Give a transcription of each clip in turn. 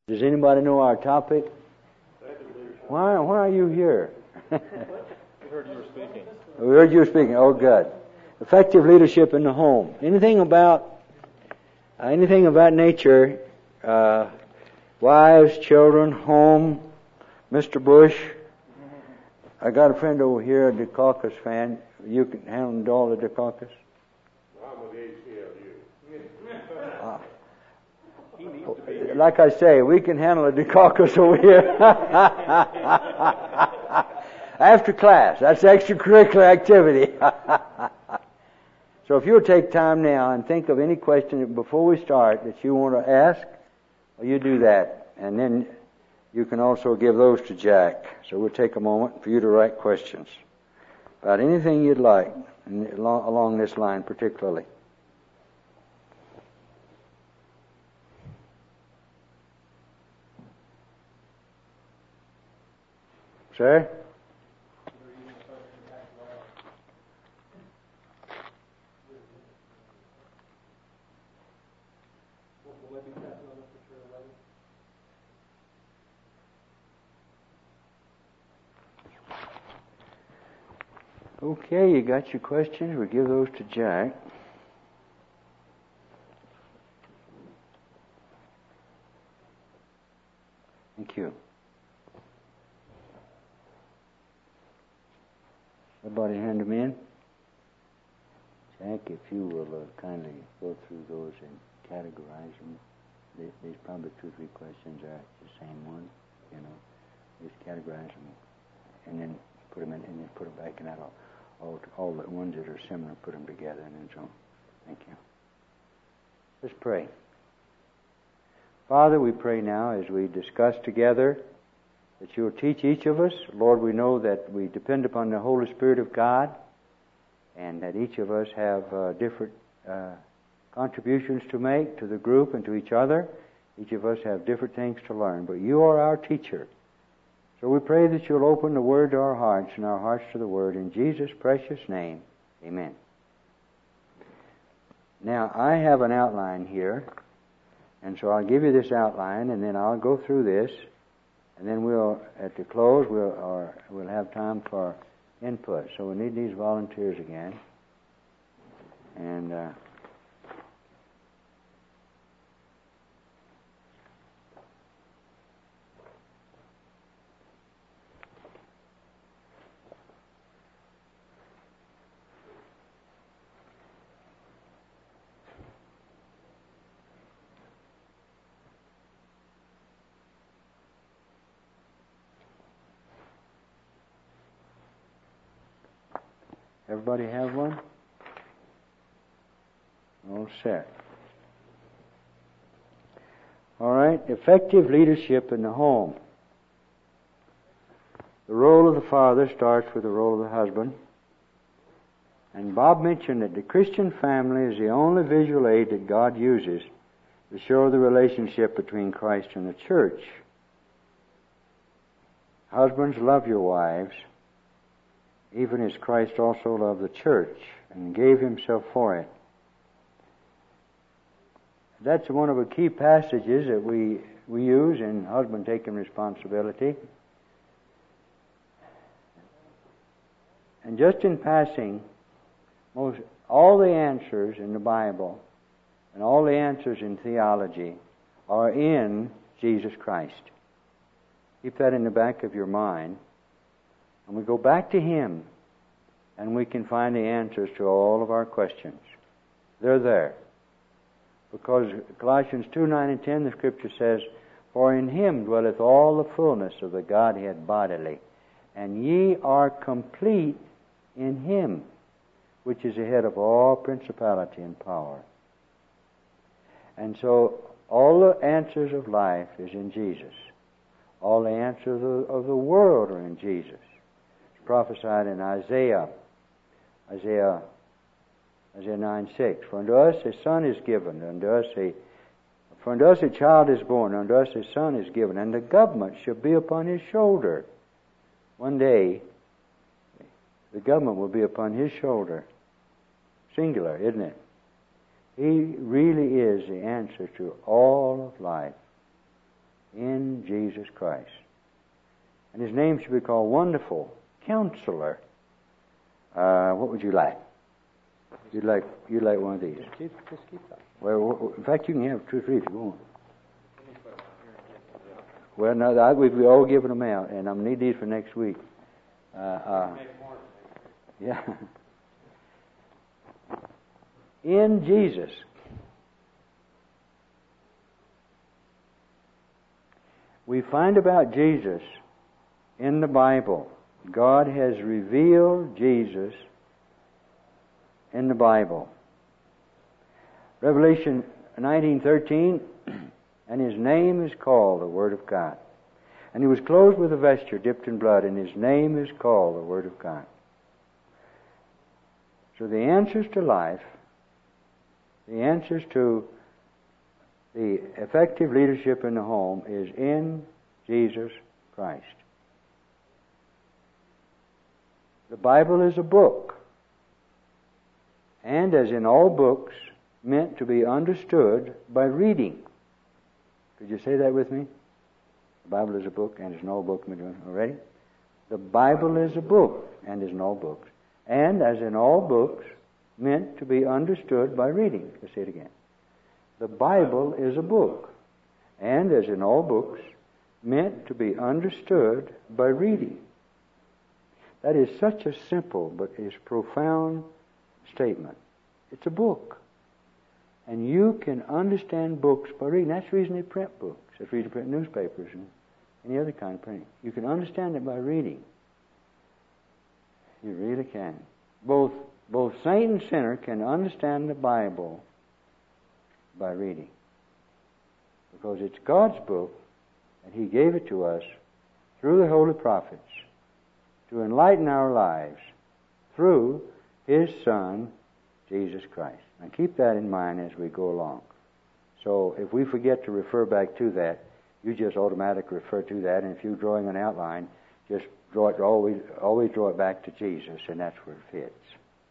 Does anybody know our topic? Why are you here? We heard you were speaking. We heard you were speaking. Oh, good. Effective leadership in the home. Anything about nature, wives, children, home, Mr. Bush. I got a friend over here, a Dukakis fan. You can handle all the Dukakis? I'm with ACLU. He needs to be here. Like I say, we can handle a Dukakis over here. After class. That's extracurricular activity. So if you'll take time now and think of any question before we start that you want to ask, well, you do that. And then you can also give those to Jack. So we'll take a moment for you to write questions about anything you'd like along this line particularly. Sir? Okay, you got your questions. We'll give those to Jack. Thank you. Everybody hand them in? Jack, if you will kindly go through those and categorize them. There's probably 2 or 3 questions are the same one, you know. Just categorize them and then put them in and then put them back in that all the ones that are similar, put them together and then so. Thank you. Let's pray. Father, we pray now as we discuss together that you will teach each of us. Lord, we know that we depend upon the Holy Spirit of God and that each of us have different contributions to make to the group and to each other. Each of us have different things to learn, but you are our teacher. So we pray that you'll open the Word to our hearts and our hearts to the Word. In Jesus' precious name, amen. Now, I have an outline here, and so I'll give you this outline, and then I'll go through this, and then we'll, at the close, we'll have time for input. So we need these volunteers again. And everybody have one? All set. All right, effective leadership in the home. The role of the father starts with the role of the husband. And Bob mentioned that the Christian family is the only visual aid that God uses to show the relationship between Christ and the church. Husbands, love your wives, even as Christ also loved the church and gave himself for it. That's one of the key passages that we use in husband taking responsibility. And just in passing, all the answers in the Bible and all the answers in theology are in Jesus Christ. Keep that in the back of your mind. And we go back to Him, and we can find the answers to all of our questions. They're there. Because Colossians 2:9 and 10, the Scripture says, "For in Him dwelleth all the fullness of the Godhead bodily, and ye are complete in Him, which is the head of all principality and power." And so, all the answers of life is in Jesus. All the answers of the world are in Jesus. Prophesied in Isaiah 9:6. For unto us a son is given, for unto us a child is born, unto us a son is given, and the government shall be upon his shoulder. One day, the government will be upon his shoulder. Singular, isn't it? He really is the answer to all of life. in Jesus Christ. And His name should be called Wonderful Counselor. What would you like? You'd like one of these. Just keep that. Well, in fact, you can have 2 or 3 if you want. Well, no, we've all given them out, and I'm going to need these for next week. Yeah. In Jesus. We find about Jesus in the Bible. God has revealed Jesus in the Bible. Revelation 19:13, and His name is called the Word of God. And He was clothed with a vesture dipped in blood, and His name is called the Word of God. So the answers to life, the answers to the effective leadership in the home is in Jesus Christ. The Bible is a book, and as in all books, meant to be understood by reading. Could you say that with me? The Bible is a book, and is in all books. Already? The Bible is a book, and is in all books. And as in all books, meant to be understood by reading. Let's say it again. The Bible is a book, and as in all books, meant to be understood by reading. That is such a simple but is profound statement. It's a book. And you can understand books by reading. That's the reason they print books. That's the reason they print newspapers and any other kind of printing. You can understand it by reading. You really can. Both saint and sinner can understand the Bible by reading. Because it's God's book, and He gave it to us through the holy prophets to enlighten our lives through His Son, Jesus Christ. And keep that in mind as we go along. So if we forget to refer back to that, you just automatically refer to that, and if you're drawing an outline, just draw it, always draw it back to Jesus, and that's where it fits.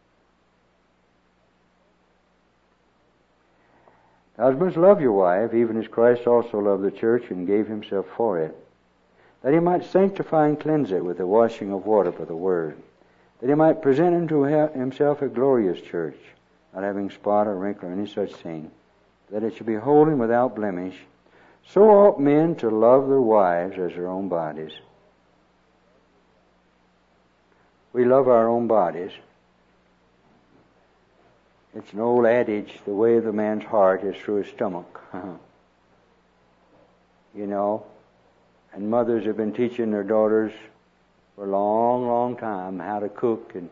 Husbands, love your wife, even as Christ also loved the church and gave Himself for it, that He might sanctify and cleanse it with the washing of water by the Word, that He might present unto Himself a glorious church, not having spot or wrinkle or any such thing, that it should be holy and without blemish. So ought men to love their wives as their own bodies. We love our own bodies. It's an old adage, the way of the man's heart is through his stomach. You know, and mothers have been teaching their daughters for a long, long time how to cook. And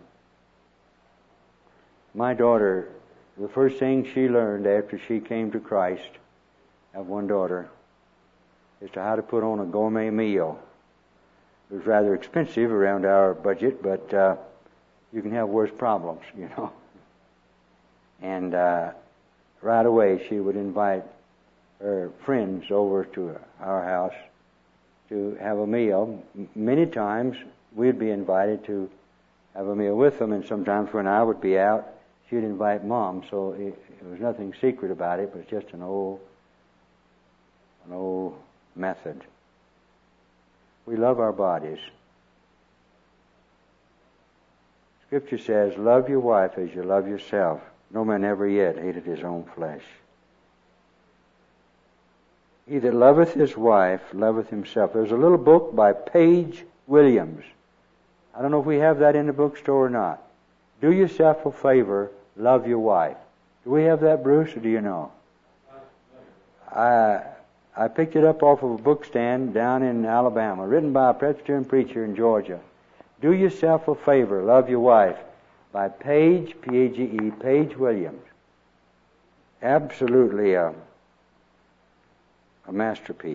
my daughter, the first thing she learned after she came to Christ, I have one daughter, is to how to put on a gourmet meal. It was rather expensive around our budget, but you can have worse problems, you know. And right away she would invite her friends over to our house to have a meal. Many times we'd be invited to have a meal with them, and sometimes when I would be out, she'd invite Mom. So it was nothing secret about it, but it's just an old method. We love our bodies. Scripture says, love your wife as you love yourself. No man ever yet hated his own flesh. He that loveth his wife loveth himself. There's a little book by Paige Williams. I don't know if we have that in the bookstore or not. Do yourself a favor, love your wife. Do we have that, Bruce, or do you know? I picked it up off of a book stand down in Alabama, written by a Presbyterian preacher in Georgia. Do yourself a favor, love your wife, by Paige, P-A-G-E, Paige Williams. Absolutely a masterpiece.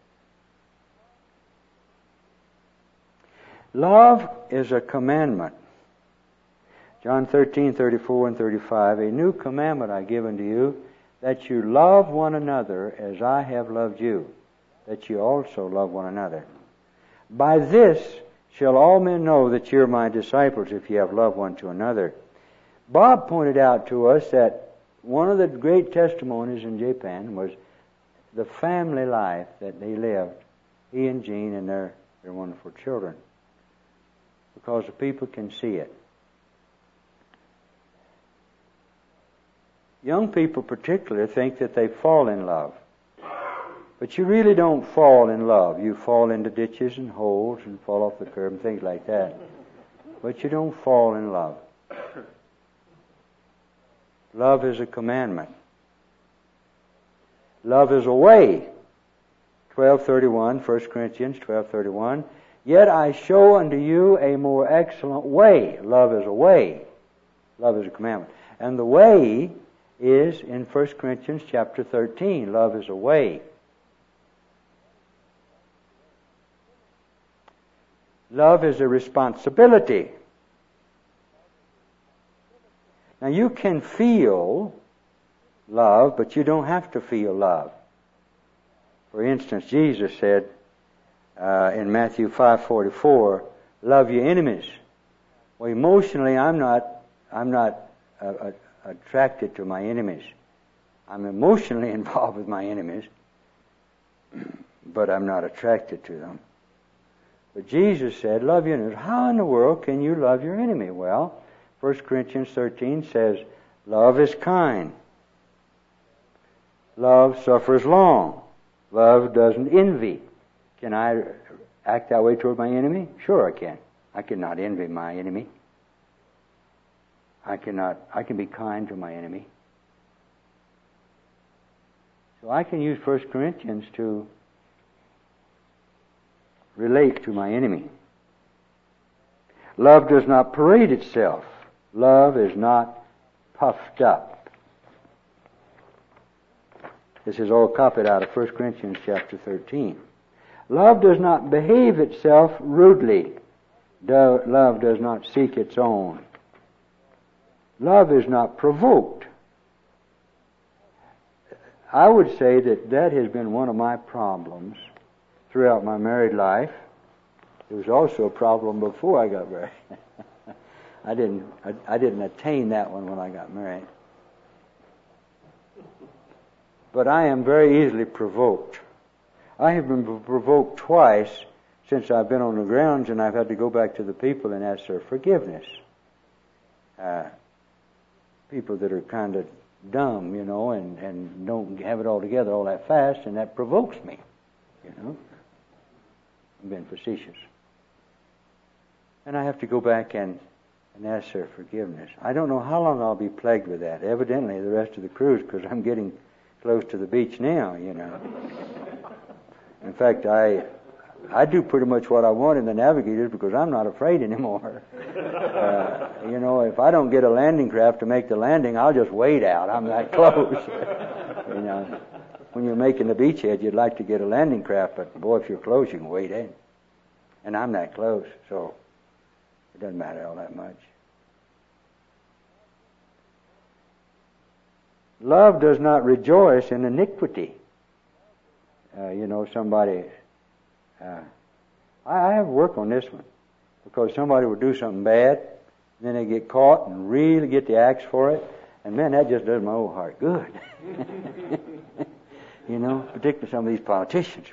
Love is a commandment. John 13:34 and 35, a new commandment I give unto you, that you love one another as I have loved you, that you also love one another. By this shall all men know that you are my disciples, if you have love one to another. Bob pointed out to us that one of the great testimonies in Japan was the family life that they lived, he and Jean and their wonderful children, because the people can see it. Young people particularly think that they fall in love. But you really don't fall in love. You fall into ditches and holes and fall off the curb and things like that. But you don't fall in love. Love is a commandment. Love is a way. 12:31, 1 Corinthians 12:31. Yet I show unto you a more excellent way. Love is a way. Love is a commandment. And the way is in 1 Corinthians chapter 13. Love is a way. Love is a responsibility. Now you can feel love, but you don't have to feel love. For instance, Jesus said in Matthew 5:44, "Love your enemies." Well, emotionally, I'm not attracted to my enemies. I'm emotionally involved with my enemies, but I'm not attracted to them. But Jesus said, love your enemies. How in the world can you love your enemy? Well, 1 Corinthians 13 says, love is kind. Love suffers long. Love doesn't envy. Can I act that way toward my enemy? Sure I can. I cannot envy my enemy. I can be kind to my enemy. So I can use 1 Corinthians to relate to my enemy. Love does not parade itself. Love is not puffed up. This is all copied out of 1 Corinthians chapter 13. Love does not behave itself rudely. Love does not seek its own. Love is not provoked. I would say that has been one of my problems throughout my married life. It was also a problem before I got married. I didn't attain that one when I got married. But I am very easily provoked. I have been provoked twice since I've been on the grounds, and I've had to go back to the people and ask their forgiveness. People that are kind of dumb, and don't have it all together all that fast, and that provokes me, I'm being facetious. And I have to go back and ask their forgiveness. I don't know how long I'll be plagued with that. Evidently the rest of the cruise, because I'm getting close to the beach now, In fact, I do pretty much what I want in the Navigators because I'm not afraid anymore. If I don't get a landing craft to make the landing, I'll just wait out. I'm that close. When you're making the beachhead, you'd like to get a landing craft, but boy, if you're close, you can wait in. And I'm that close, so it doesn't matter all that much. Love does not rejoice in iniquity. Somebody... I have to work on this one, because somebody will do something bad, and then they get caught and really get the axe for it, and man, that just does my old heart good. Particularly some of these politicians.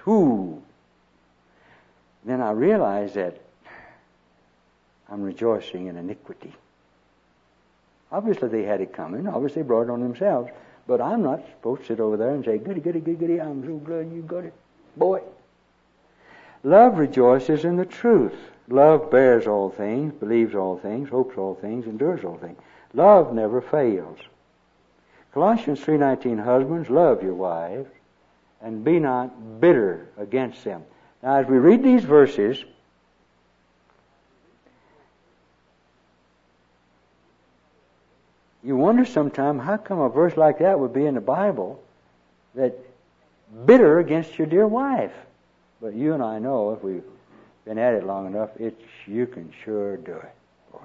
Then I realize that I'm rejoicing in iniquity. Obviously they had it coming. Obviously they brought it on themselves. But I'm not supposed to sit over there and say, goody, goody, goody, goody, I'm so glad you got it, boy. Love rejoices in the truth. Love bears all things, believes all things, hopes all things, endures all things. Love never fails. Colossians 3:19, husbands, love your wives, and be not bitter against them. Now, as we read these verses, you wonder sometimes how come a verse like that would be in the Bible, that bitter against your dear wife. But you and I know, if we've been at it long enough, you can sure do it, boy.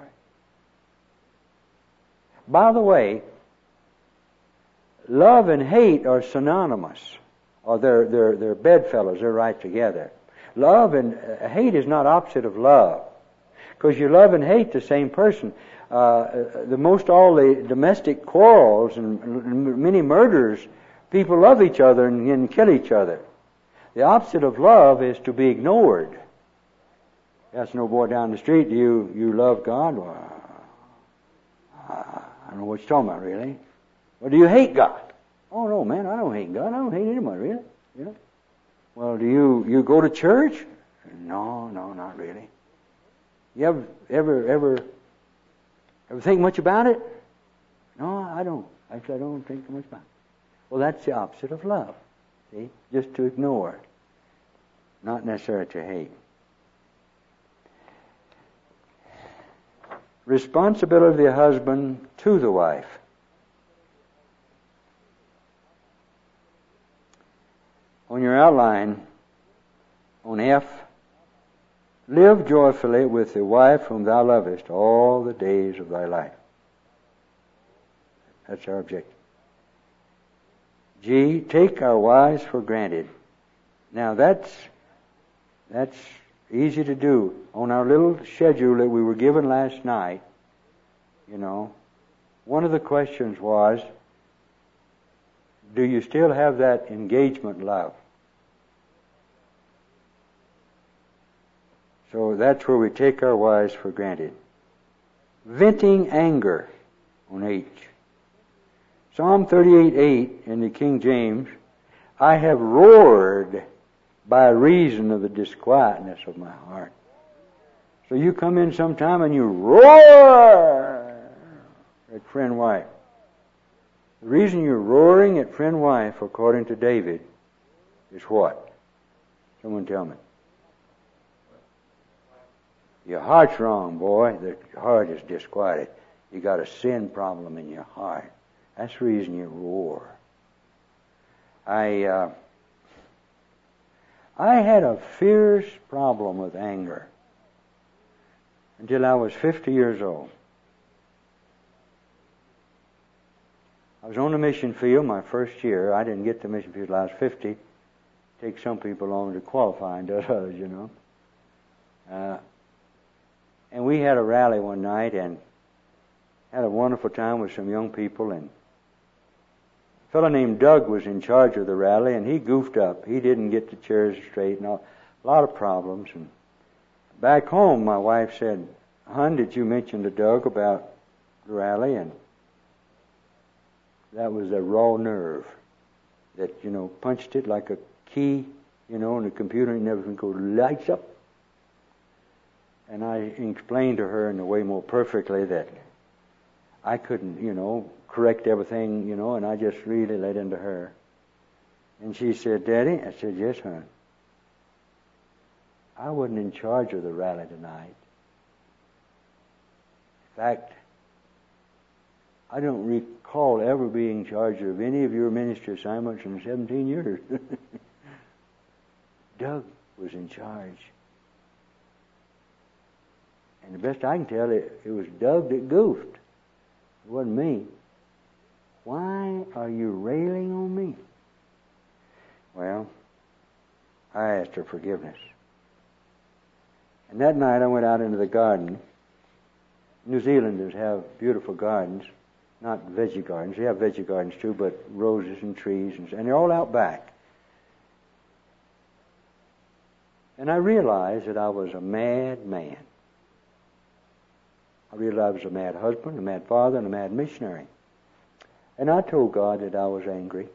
By the way, love and hate are synonymous, or they're bedfellows. They're right together. Love and hate is not opposite of love, because you love and hate the same person. All the domestic quarrels and many murders People love each other and kill each other. The opposite of love is to be ignored. Ask no boy down the street, do you love God? Well, I don't know what you're talking about, really. Well, do you hate God? Oh, no, man, I don't hate God. I don't hate anybody, really. Yeah. Well, do you go to church? No, not really. You ever think much about it? No, I don't. Actually, I don't think much about it. Well, that's the opposite of love. See? Just to ignore. Not necessarily to hate. Responsibility of the husband to the wife. On your outline, on F, live joyfully with the wife whom thou lovest all the days of thy life. That's our objective. G, take our wives for granted. Now that's easy to do. On our little schedule that we were given last night, one of the questions was, do you still have that engagement love? So that's where we take our wives for granted. Venting anger on H. Psalm 38:8 in the King James, I have roared by reason of the disquietness of my heart. So you come in sometime and you roar at friend wife. The reason you're roaring at friend wife, according to David, is what? Someone tell me. Your heart's wrong, boy. The heart is disquieted. You got a sin problem in your heart. That's the reason you roar. I had a fierce problem with anger until I was 50 years old. I was on the mission field my first year. I didn't get the mission field till I was 50. Take some people on to qualify and others, And we had a rally one night and had a wonderful time with some young people, and a fellow named Doug was in charge of the rally, and he goofed up. He didn't get the chairs straight and all. A lot of problems. And back home, my wife said, Hon, did you mention to Doug about the rally? And that was a raw nerve that, punched it like a key, in the computer, and everything goes lights up. And I explained to her in a way more perfectly that I couldn't, correct everything, and I just really let into her. And she said, Daddy? I said, yes, hon. I wasn't in charge of the rally tonight. In fact, I don't recall ever being in charge of any of your ministry assignments in 17 years. Doug was in charge. And the best I can tell, it was Doug that goofed. It wasn't me. Why are you railing on me? Well, I asked her forgiveness. And that night I went out into the garden. New Zealanders have beautiful gardens, not veggie gardens. They have veggie gardens too, but roses and trees, and they're all out back. And I realized that I was a mad man. I realized I was a mad husband, a mad father, and a mad missionary. And I told God that I was angry,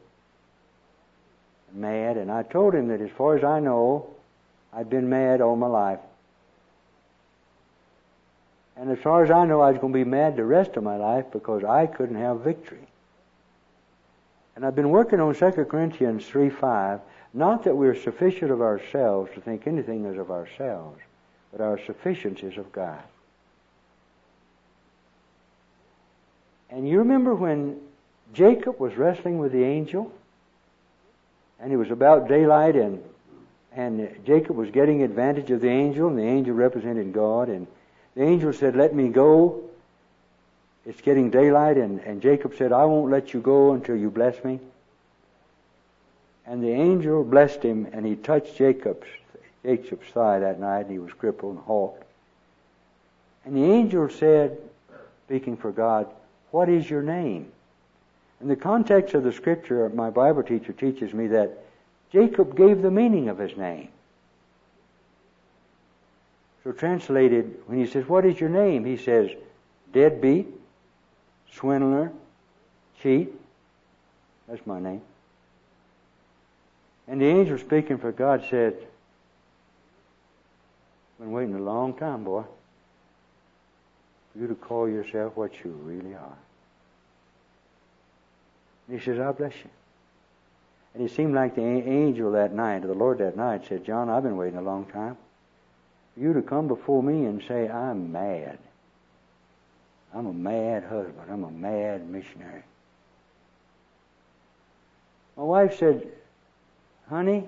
mad, and I told Him that as far as I know, I'd been mad all my life. And as far as I know, I was going to be mad the rest of my life because I couldn't have victory. And I've been working on 2 Corinthians 3:5, not that we're sufficient of ourselves to think anything is of ourselves, but our sufficiency is of God. And you remember when Jacob was wrestling with the angel, and it was about daylight, and Jacob was getting advantage of the angel, and the angel represented God, and the angel said, let me go. It's getting daylight, and Jacob said, I won't let you go until you bless me. And the angel blessed him, and he touched Jacob's thigh that night, and he was crippled and halt. And the angel said, speaking for God, what is your name? In the context of the Scripture, my Bible teacher teaches me that Jacob gave the meaning of his name. So translated, when he says, what is your name? He says, deadbeat, swindler, cheat. That's my name. And the angel speaking for God said, been waiting a long time, boy, for you to call yourself what you really are. And he says, I bless you. And it seemed like the angel that night, or the Lord that night, said, John, I've been waiting a long time for you to come before me and say, I'm mad. I'm a mad husband. I'm a mad missionary. My wife said, honey,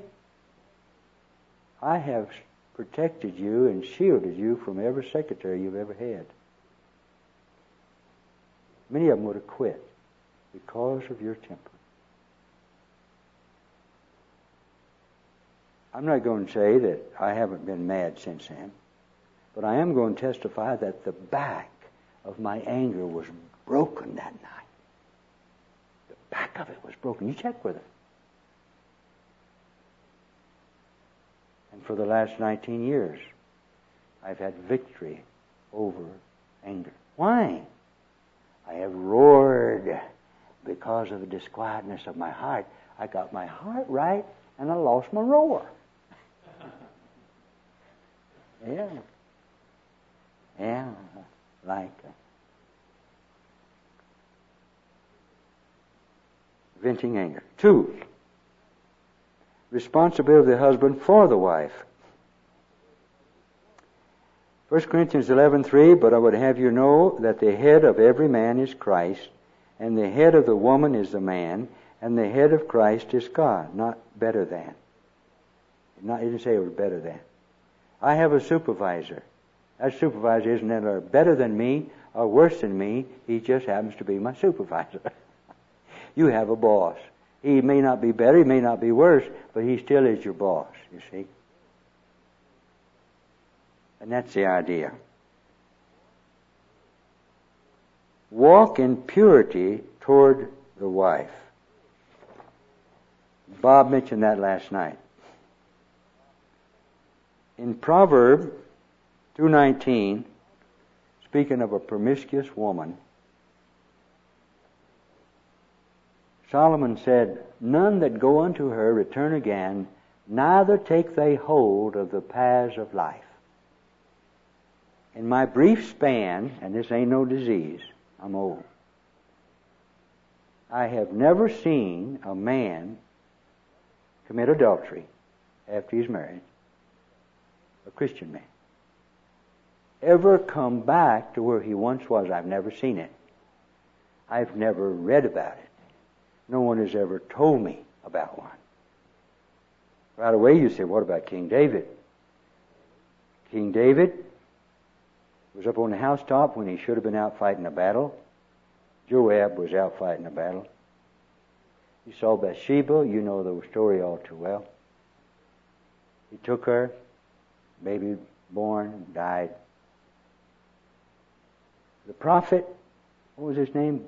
I have protected you and shielded you from every secretary you've ever had. Many of them would have quit because of your temper. I'm not going to say that I haven't been mad since then, but I am going to testify that the back of my anger was broken that night. The back of it was broken. You check with it. And for the last 19 years, I've had victory over anger. Why? I have roared because of the disquietness of my heart. I got my heart right, and I lost my roar. Yeah, like venting anger. 2, responsibility of the husband for the wife. 1 Corinthians 11:3, but I would have you know that the head of every man is Christ, and the head of the woman is the man, and the head of Christ is God, not better than. He didn't say it was better than. I have a supervisor. That supervisor isn't either better than me or worse than me. He just happens to be my supervisor. You have a boss. He may not be better, he may not be worse, but he still is your boss, you see. And that's the idea. Walk in purity toward the wife. Bob mentioned that last night. In Proverbs 2:19, speaking of a promiscuous woman, Solomon said, none that go unto her return again, neither take they hold of the paths of life. In my brief span, and this ain't no disease, I'm old, I have never seen a man commit adultery after he's married, a Christian man, ever come back to where he once was. I've never seen it. I've never read about it. No one has ever told me about one. Right away you say, what about King David? King David was up on the housetop when he should have been out fighting a battle. Joab was out fighting a battle. He saw Bathsheba. You know the story all too well. He took her, baby born, died. The prophet, what was his name?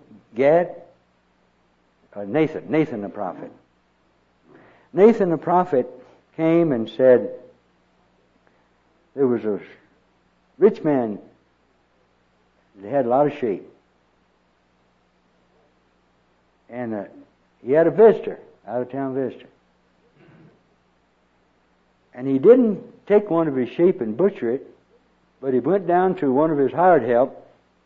Nathan the prophet. Nathan the prophet came and said, there was a rich man that had a lot of sheep. And he had a visitor, out-of-town visitor. And he didn't take one of his sheep and butcher it, but he went down to one of his hired help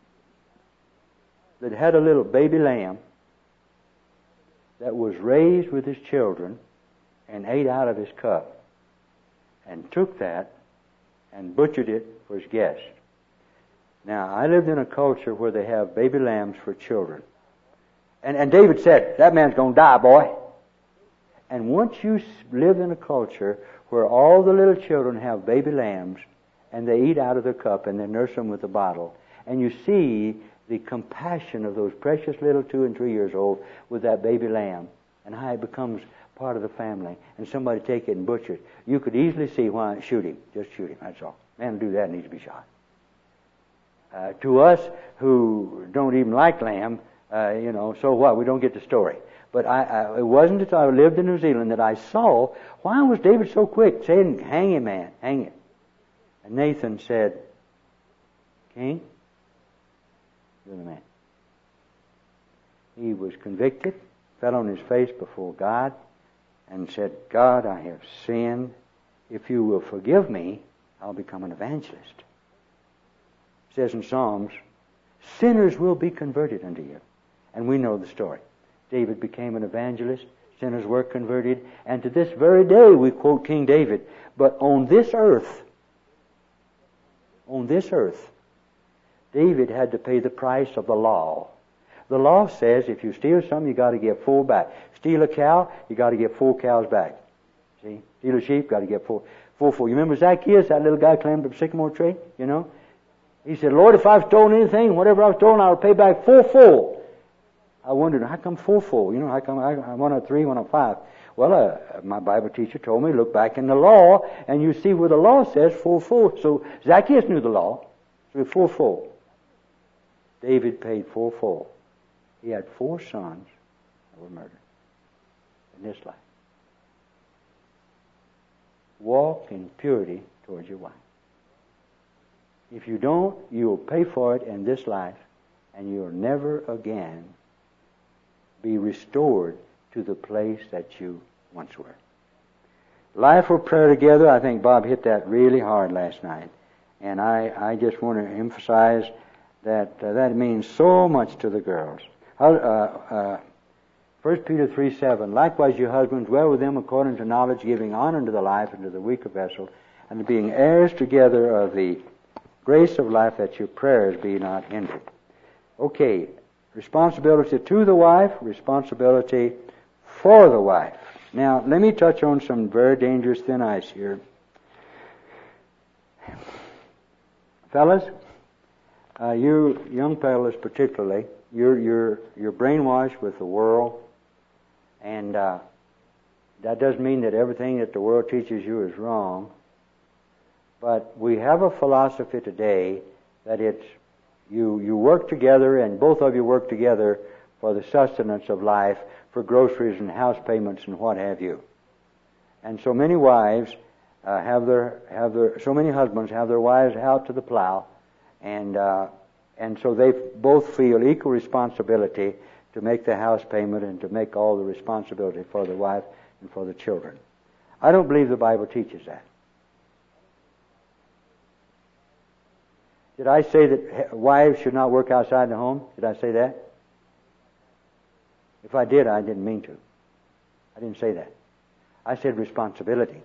that had a little baby lamb that was raised with his children and ate out of his cup, and took that and butchered it for his guest. Now, I lived in a culture where they have baby lambs for children. And David said, that man's going to die, boy. And once you live in a culture where all the little children have baby lambs and they eat out of the cup and they nurse them with a bottle, and you see the compassion of those precious little 2 and 3 years old with that baby lamb and how it becomes part of the family, and somebody take it and butcher it, you could easily see why. Shoot him. Just shoot him. That's all. Man do that, needs to be shot. To us who don't even like lamb, So what? We don't get the story. But it wasn't until I lived in New Zealand that I saw, why was David so quick saying, hang him, man, hang him. And Nathan said, King, you're the man. He was convicted, fell on his face before God, and said, God, I have sinned. If you will forgive me, I'll become an evangelist. It says in Psalms, sinners will be converted unto you. And we know the story. David became an evangelist. Sinners were converted. And to this very day we quote King David. But on this earth, David had to pay the price of the law. The law says if you steal something, you got to give 4 back. Steal a cow, you got to give 4 cows back. See? Steal a sheep, got to give 4. You remember Zacchaeus, that little guy climbed up a sycamore tree? He said, Lord, if I've stolen anything, whatever I've stolen, I'll pay back 4-fold. I wondered, how come 4-fold? How come I one of 3, one of 5? Well, my Bible teacher told me, look back in the law, and you see where the law says 4-fold. So Zacchaeus knew the law, so 4-fold. David paid 4-fold. He had 4 sons that were murdered in this life. Walk in purity towards your wife. If you don't, you will pay for it in this life, and you'll never again be restored to the place that you once were. Life of prayer together, I think Bob hit that really hard last night. And I just want to emphasize that that means so much to the girls. 1 Peter 3:7, likewise you husbands, dwell with them according to knowledge, giving honor to the life and to the weaker vessel, and being heirs together of the grace of life, that your prayers be not hindered. Okay, responsibility to the wife, responsibility for the wife. Now, let me touch on some very dangerous thin ice here. Fellas, you young fellas particularly, you're brainwashed with the world, and that doesn't mean that everything that the world teaches you is wrong. But we have a philosophy today that it's you work together, and both of you work together for the sustenance of life, for groceries and house payments and what have you. And so many wives so many husbands have their wives out to the plow, and so they both feel equal responsibility to make the house payment and to make all the responsibility for the wife and for the children. I don't believe the Bible teaches that. Did I say that wives should not work outside the home? Did I say that? If I did, I didn't mean to. I didn't say that. I said responsibility.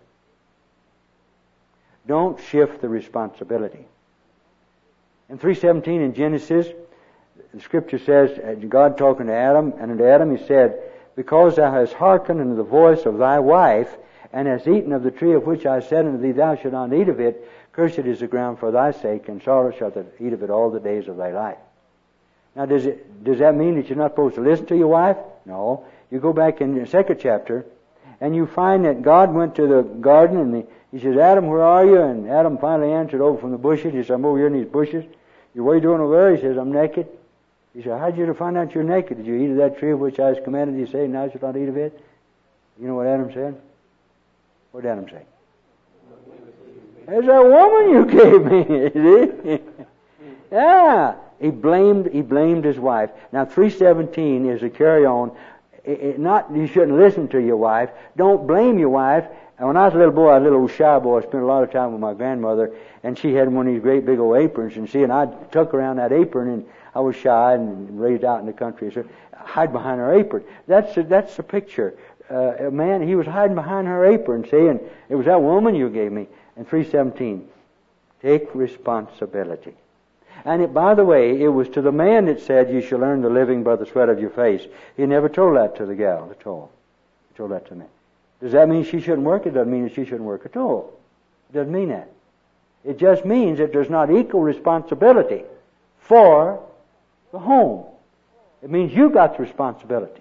Don't shift the responsibility. In 3:17 in Genesis, the Scripture says, God talking to Adam, and unto Adam he said, because thou hast hearkened unto the voice of thy wife, and hast eaten of the tree of which I said unto thee, thou shalt not eat of it, cursed is the ground for thy sake, and sorrow shalt thou eat of it all the days of thy life. Now, does that mean that you're not supposed to listen to your wife? No. You go back in the 2nd chapter, and you find that God went to the garden, and he says, Adam, where are you? And Adam finally answered over from the bushes. He said, I'm over here in these bushes. What are you doing over there? He says, I'm naked. He said, how did you find out you're naked? Did you eat of that tree of which I was commanded you, say, now shalt not eat of it? You know what Adam said? What did Adam say? There's that woman you gave me. Yeah. He blamed his wife. Now 3:17 is a carry on. Not you shouldn't listen to your wife. Don't blame your wife. And when I was a little boy, I was a little shy boy, I spent a lot of time with my grandmother, and she had one of these great big old aprons, and I tuck around that apron, and I was shy and raised out in the country, so I hide behind her apron. That's the picture. A man, he was hiding behind her apron, see, and it was that woman you gave me. And 3:17, take responsibility. And by the way, it was to the man that said, you shall earn the living by the sweat of your face. He never told that to the gal at all. He told that to me. Does that mean she shouldn't work? It doesn't mean that she shouldn't work at all. It doesn't mean that. It just means that there's not equal responsibility for the home. It means you got the responsibility.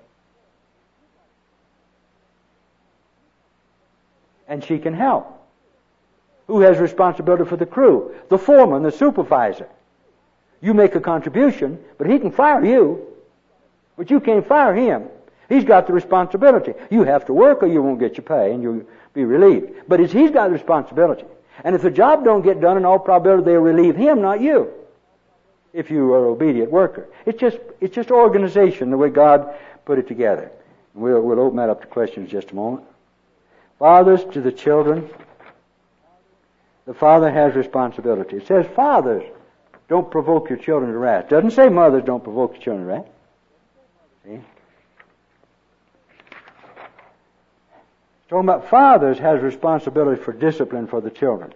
And she can help. Who has responsibility for the crew? The foreman, the supervisor. You make a contribution, but he can fire you. But you can't fire him. He's got the responsibility. You have to work or you won't get your pay and you'll be relieved. But he's got the responsibility. And if the job don't get done, in all probability they'll relieve him, not you, if you are an obedient worker. It's just organization, the way God put it together. We'll open that up to questions in just a moment. Fathers to the children. The father has responsibility. It says, fathers, don't provoke your children to wrath. It doesn't say mothers, don't provoke your children to wrath. See? It's talking about fathers has responsibility for discipline for the children.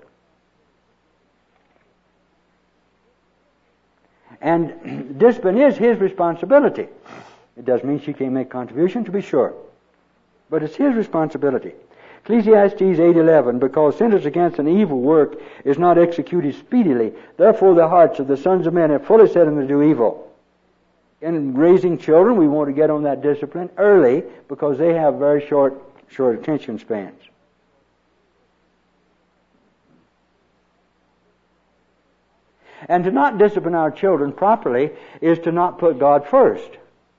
And discipline is his responsibility. It doesn't mean she can't make contribution, to be sure. But it's his responsibility. Ecclesiastes 8:11, because sentence against an evil work is not executed speedily, therefore the hearts of the sons of men have fully set them to do evil. In raising children, we want to get on that discipline early because they have very short attention spans. And to not discipline our children properly is to not put God first.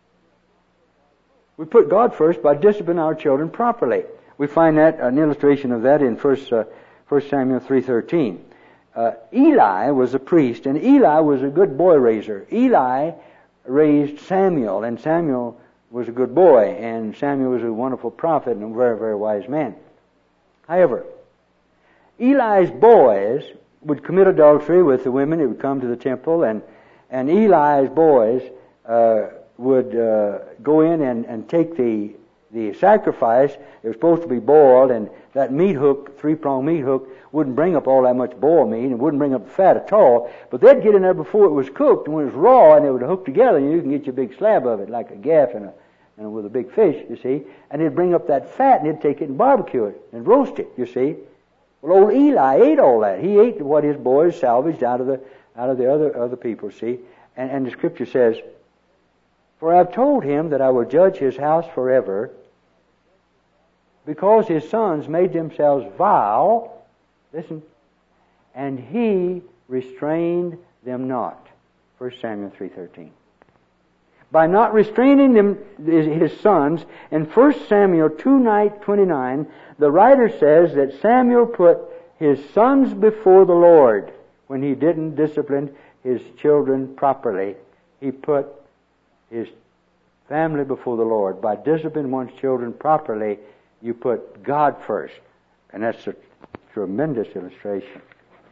We put God first by disciplining our children properly. We find that an illustration of that in 1 Samuel 3:13. Eli was a priest, and Eli was a good boy raiser. Eli raised Samuel, and Samuel was a good boy, and Samuel was a wonderful prophet and a very, very wise man. However, Eli's boys would commit adultery with the women who would come to the temple, and Eli's boys would go in and take the sacrifice. It was supposed to be boiled, and that meat hook, 3-pronged meat hook, wouldn't bring up all that much boiled meat, and wouldn't bring up the fat at all. But they'd get in there before it was cooked, and when it was raw, and it would hook together, and you can get you a big slab of it, like a gaff and with a big fish, you see. And they'd bring up that fat, and they'd take it and barbecue it and roast it, you see. Well, old Eli ate all that. He ate what his boys salvaged out of the other people, see. And the Scripture says, "For I've told him that I will judge his house forever, because his sons made themselves vile," listen, "and he restrained them not." 1 Samuel 3:13. By not restraining them, his sons, in 1 Samuel 2:29, the writer says that Samuel put his sons before the Lord when he didn't discipline his children properly. He put his family before the Lord. By disciplining one's children properly, you put God first. And that's a tremendous illustration.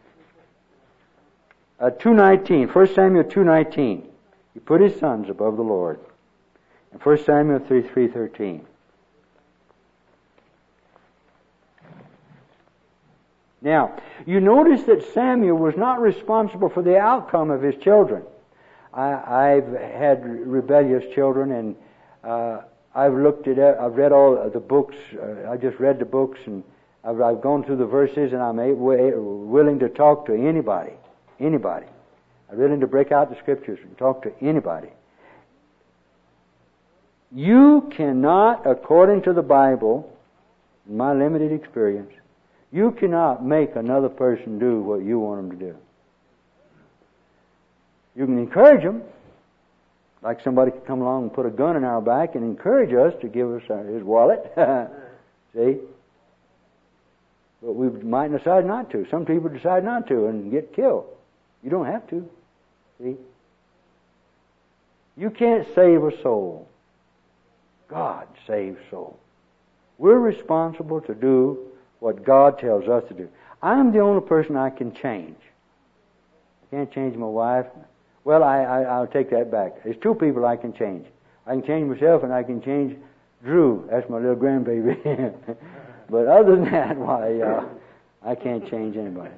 1 Samuel 2:19. He put his sons above the Lord. And 1 Samuel 3:13. Now, you notice that Samuel was not responsible for the outcome of his children. I've had rebellious children, and I've looked at it. I've read all the books. I just read the books, and I've gone through the verses, and I'm willing to talk to anybody. I'm willing to break out the Scriptures and talk to anybody. You cannot, according to the Bible, in my limited experience, you cannot make another person do what you want them to do. You can encourage them, like somebody could come along and put a gun in our back and encourage us to give us his wallet. See? But we might decide not to. Some people decide not to and get killed. You don't have to. See? You can't save a soul. God saves souls. We're responsible to do what God tells us to do. I'm the only person I can change. I can't change my wife. Well, I'll take that back. There's two people I can change. I can change myself, and I can change Drew. That's my little grandbaby. But other than that, why, I can't change anybody.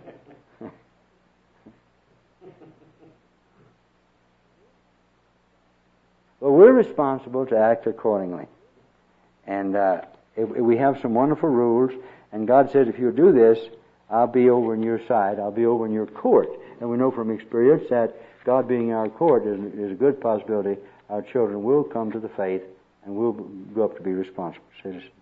But we're responsible to act accordingly. And we have some wonderful rules, and God says, if you do this, I'll be over on your side. I'll be over in your court. And we know from experience that God being our court is a good possibility our children will come to the faith and will grow up to be responsible citizens.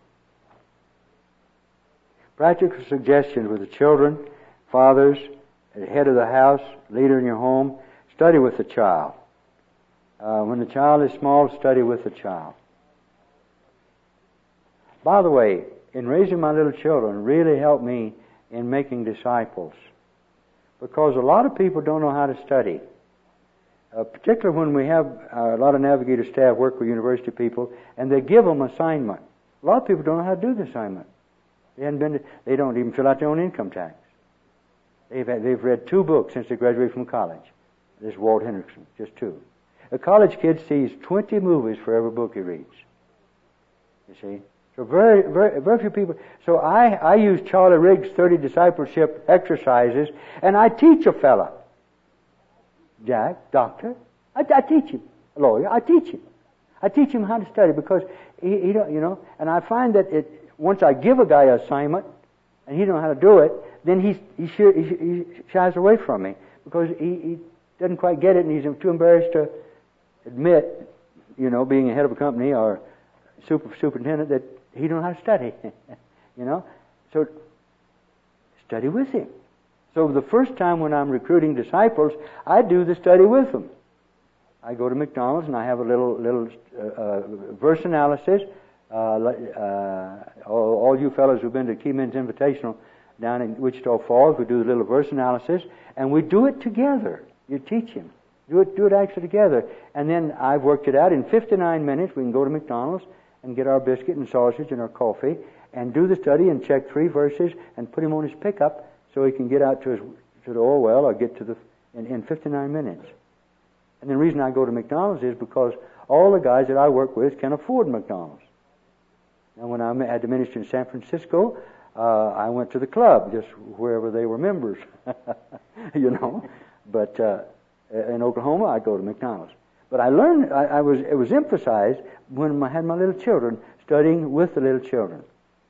Practical suggestions with the children, fathers. head of the house, leader in your home, study with the child. When the child is small, study with the child. By the way, in raising my little children really helped me in making disciples. Because a lot of people don't know how to study. Particularly when we have a lot of navigator staff work with university people, and they give them assignment. A lot of people don't know how to do the assignment. They don't even fill out their own income tax. They've read 2 books since they graduated from college. This is Walt Hendrickson, just 2. A college kid sees 20 movies for every book he reads. You see? So very, very, very few people. So I use Charlie Riggs' 30 discipleship exercises, and I teach a fella. Jack, doctor, I teach him. A lawyer, I teach him. I teach him how to study because he don't, and I find that once I give a guy an assignment and he don't know how to do it, then he shies away from me because he doesn't quite get it and he's too embarrassed to admit, being a head of a company or superintendent that he don't know how to study. So study with him. So the first time when I'm recruiting disciples, I do the study with them. I go to McDonald's and I have a little verse analysis. All you fellows who've been to Key Men's Invitational down in Wichita Falls, we do the little verse analysis, and we do it together. You teach him. Do it actually together. And then I've worked it out. In 59 minutes, we can go to McDonald's and get our biscuit and sausage and our coffee and do the study and check 3 verses and put him on his pickup so he can get out to the oil well or get to in 59 minutes. And the reason I go to McDonald's is because all the guys that I work with can afford McDonald's. Now, when I had to minister in San Francisco, I went to the club, just wherever they were members, But in Oklahoma, I go to McDonald's. But I learned, it was emphasized when I had my little children, studying with the little children.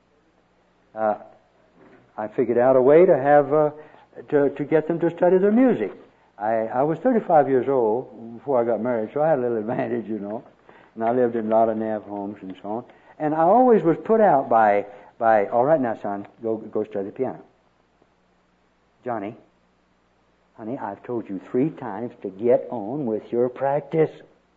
I figured out a way to have to get them to study their music. I was 35 years old before I got married, so I had a little advantage, and I lived in a lot of nav homes and so on. And I always was put out by all right now, son, go study the piano. Johnny, honey, I've told you 3 times to get on with your practice.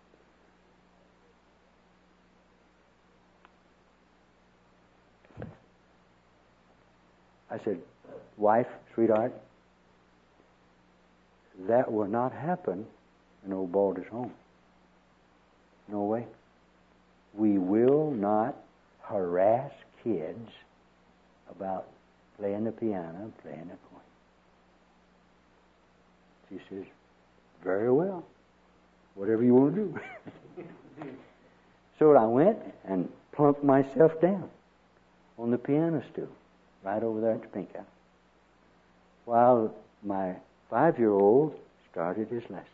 I said, wife, sweetheart, that will not happen in old Balder's home. No way. We will not harass kids about playing the piano, playing the coin. She says, very well. Whatever you want to do. So I went and plunked myself down on the piano stool, right over there at the pink house, while my 5-year-old started his lessons.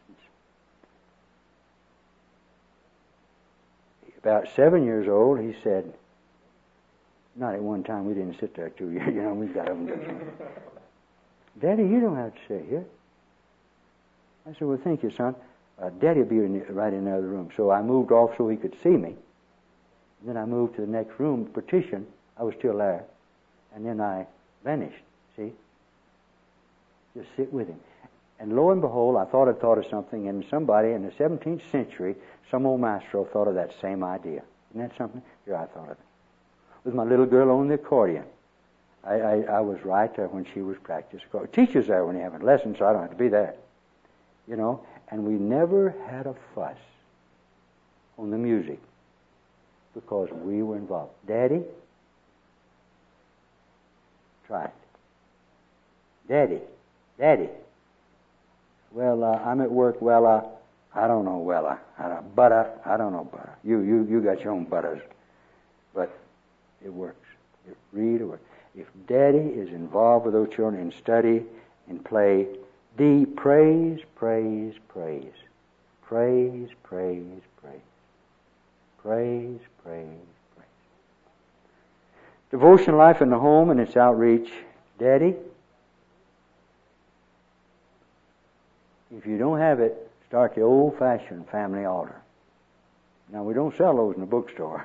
About 7 years old, he said, not at one time, we didn't sit there 2 years, we've got them. Daddy, you don't have to sit here. I said, well, thank you, son. Daddy will be right in the other room. So I moved off so he could see me. Then I moved to the next room, partition. I was still there. And then I vanished, see? Just sit with him. And lo and behold, I thought of something, and somebody in the 17th century, some old maestro thought of that same idea. Isn't that something? Here, I thought of it. With my little girl on the accordion. I was right there when she was practicing. Teacher's there when you're having lessons, so I don't have to be there. And we never had a fuss on the music because we were involved. Daddy, try it. Daddy. Well, I'm at work. Well, I don't know. Well, I don't know butter. You got your own butters, but it works. It really works. If Daddy is involved with those children in study, in play, D, praise, praise, praise. Praise, praise, praise. Praise, praise, praise. Devotion life in the home and its outreach. Daddy, if you don't have it, start the old-fashioned family altar. Now, we don't sell those in the bookstore.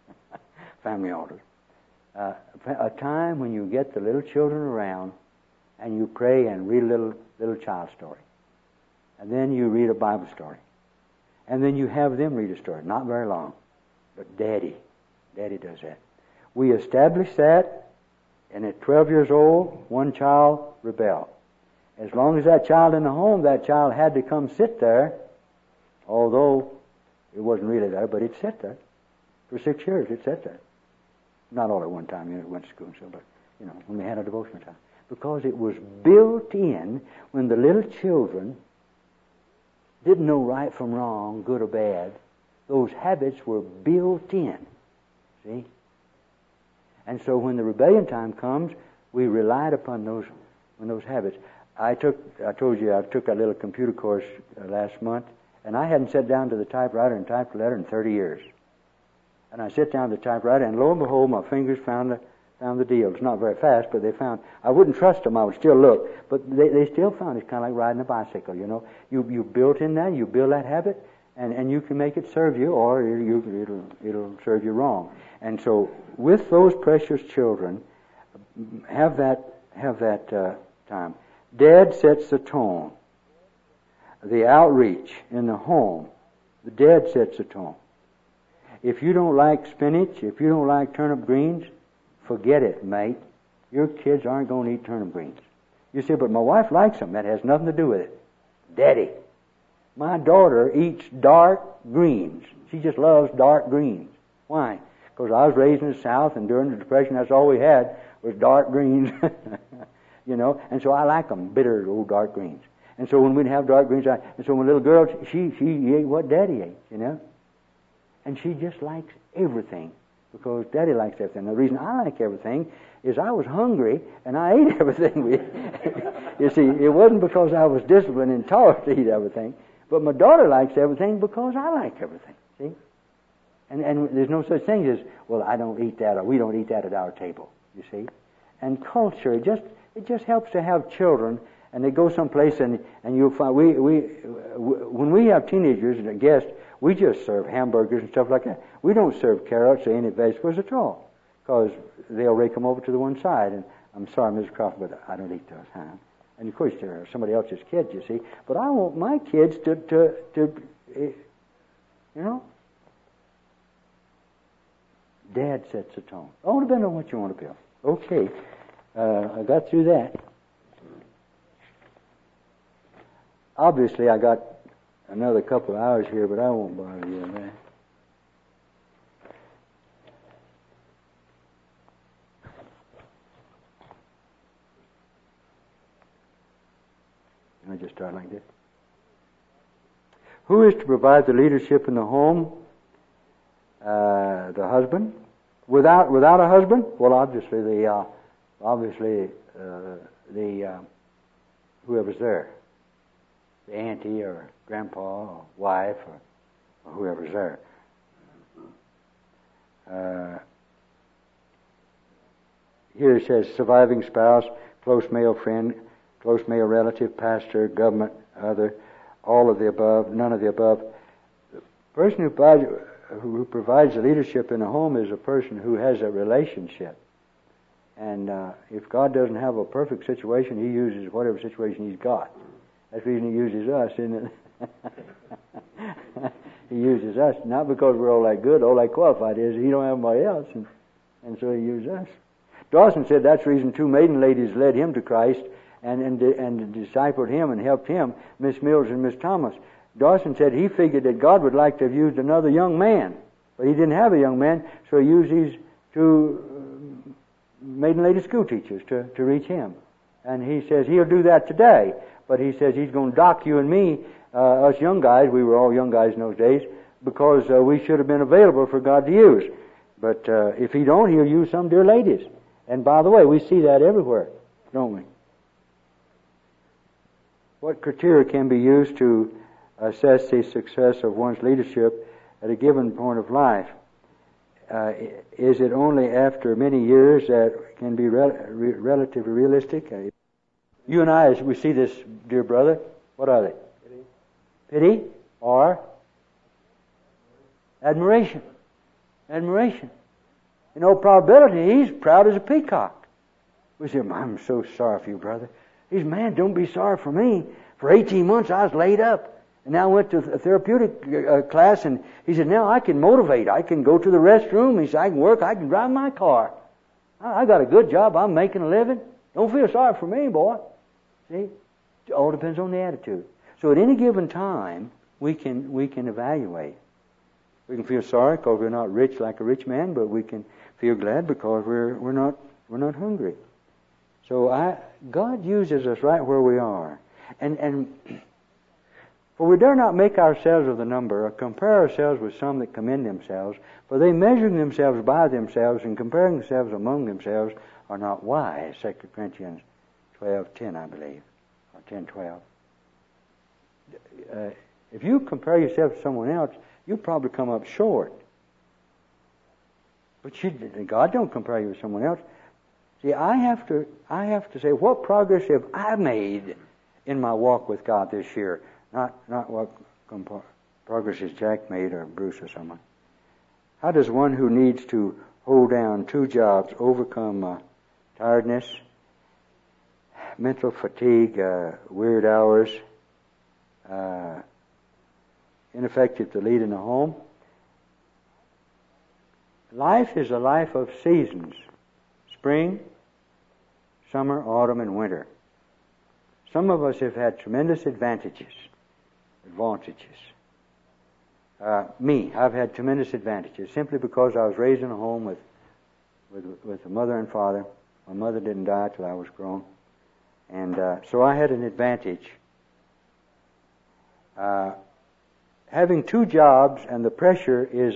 Family altars. A time when you get the little children around and you pray and read a little child story. And then you read a Bible story. And then you have them read a story. Not very long. But Daddy does that. We established that, and at 12 years old, one child rebelled. As long as that child in the home, that child had to come sit there, although it wasn't really there, but it sat there. For 6 years, it sat there. Not all at one time, it went to school and so, but, when we had a devotional time. Because it was built in when the little children didn't know right from wrong, good or bad. Those habits were built in. See? And so when the rebellion time comes, we relied upon those habits. I told you I took a little computer course last month, and I hadn't sat down to the typewriter and typed a letter in 30 years. And I sit down to the typewriter, and lo and behold, my fingers found the deal. It's not very fast, but they found. I wouldn't trust them. I would still look, but they still found it's kind of like riding a bicycle. You built in that, you build that habit, and you can make it serve you, or it'll serve you wrong. And so, with those precious children, have that time. Dad sets the tone. The outreach in the home, the dad sets the tone. If you don't like spinach, if you don't like turnip greens, forget it, mate. Your kids aren't going to eat turnip greens. You say, but my wife likes them. That has nothing to do with it. Daddy. My daughter eats dark greens. She just loves dark greens. Why? Because I was raised in the South, and during the Depression, that's all we had was dark greens. And so I like them, bitter old dark greens. And so when we'd have dark greens, and so when little girl, she ate what Daddy ate, And she just likes everything because Daddy likes everything. The reason I like everything is I was hungry and I ate everything. You see, it wasn't because I was disciplined and taught to eat everything, but my daughter likes everything because I like everything. See? And there's no such thing as, well, I don't eat that or we don't eat that at our table. You see? And culture, it just helps to have children. And they go someplace, and you'll find when we have teenagers and a guest, we just serve hamburgers and stuff like that. We don't serve carrots or any vegetables at all, because they'll rake them over to the one side. And I'm sorry, Mrs. Crawford, but I don't eat those. Huh? And of course, they're somebody else's kids, you see. But I want my kids to Dad sets the tone. Oh, depends on what you want to build. Okay, I got through that. Obviously, I got another couple of hours here, but I won't bother you with that. I just start like this. Who is to provide the leadership in the home? The husband. Without a husband, well, obviously whoever's there. The auntie or grandpa or wife or whoever's there. Here it says surviving spouse, close male friend, close male relative, pastor, government, other, all of the above, none of the above. The person who provides the leadership in a home is a person who has a relationship. And if God doesn't have a perfect situation, He uses whatever situation He's got. That's the reason He uses us, isn't it? He uses us, not because we're all that good, all that qualified is. He don't have anybody else, and so He uses us. Dawson said that's the reason two maiden ladies led him to Christ and discipled him and helped him, Miss Mills and Miss Thomas. Dawson said he figured that God would like to have used another young man, but He didn't have a young man, so He used these two maiden lady school teachers to reach him. And he says He'll do that today. But He says He's going to dock you and me, us young guys, we were all young guys in those days, because we should have been available for God to use. But if He don't, He'll use some dear ladies. And by the way, we see that everywhere, don't we? What criteria can be used to assess the success of one's leadership at a given point of life? Is it only after many years that can be relatively realistic? You and I, as we see this, dear brother, what are they? Pity or admiration. Admiration. In all probability, he's proud as a peacock. We say, I'm so sorry for you, brother. He said, man, don't be sorry for me. For 18 months I was laid up. And now I went to a therapeutic class, and he said, now I can motivate. I can go to the restroom. He said, I can work. I can drive my car. I got a good job. I'm making a living. Don't feel sorry for me, boy. See? It all depends on the attitude. So at any given time, we can evaluate. We can feel sorry because we're not rich like a rich man, but we can feel glad because we're not hungry. So God uses us right where we are. And for we dare not make ourselves of the number, or compare ourselves with some that commend themselves, for they measuring themselves by themselves and comparing themselves among themselves are not wise. 2 Corinthians 12:10, I believe, or 10:12. If you compare yourself to someone else, you'll probably come up short. But God don't compare you with someone else. See, I have to say, what progress have I made in my walk with God this year? Not what progress has Jack made or Bruce or someone. How does one who needs to hold down 2 jobs overcome tiredness, mental fatigue, weird hours, ineffective to lead in the home? Life is a life of seasons. Spring, summer, autumn, and winter. Some of us have had tremendous advantages. I've had tremendous advantages simply because I was raised in a home with a mother and father. My mother didn't die till I was grown. And so I had an advantage. Having 2 jobs and the pressure is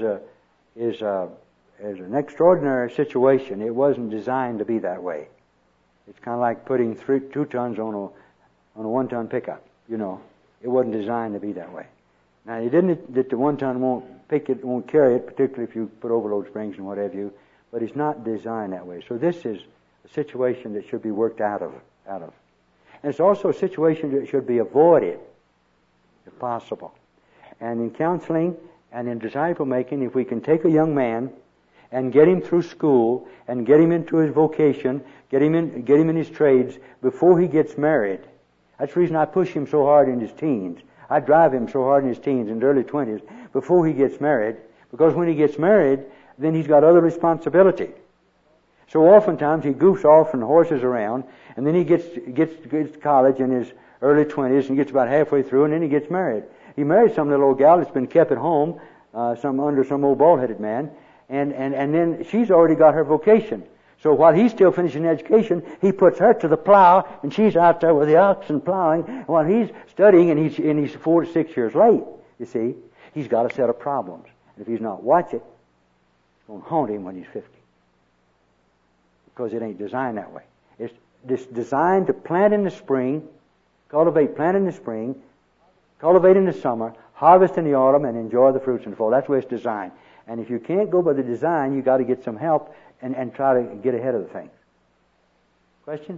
an extraordinary situation. It wasn't designed to be that way. It's kind of like putting 2 tons on a 1-ton pickup. You know, it wasn't designed to be that way. Now, it didn't that the 1-ton won't carry it, particularly if you put overload springs and what have you. But it's not designed that way. So this is a situation that should be worked out of. And it's also a situation that should be avoided, if possible. And in counseling and in disciple making, if we can take a young man and get him through school and get him into his vocation, get him in his trades before he gets married. That's the reason I push him so hard in his teens. I drive him so hard in his teens and early 20s before he gets married, because when he gets married, then he's got other responsibility. So oftentimes he goofs off and horses around, and then he gets to college in his early 20s and gets about halfway through, and then he gets married. He married some little old gal that's been kept at home, under some old bald-headed man, and then she's already got her vocation. So while he's still finishing education, he puts her to the plow, and she's out there with the oxen plowing while he's studying, and he's 4 to 6 years late. You see, he's got a set of problems. And if he's not watching, it's going to haunt him when he's 50. Because it ain't designed that way. It's designed to plant in the spring, plant in the spring, cultivate in the summer, harvest in the autumn, and enjoy the fruits in the fall. That's the way it's designed. And if you can't go by the design, you've got to get some help and try to get ahead of the thing. Questions?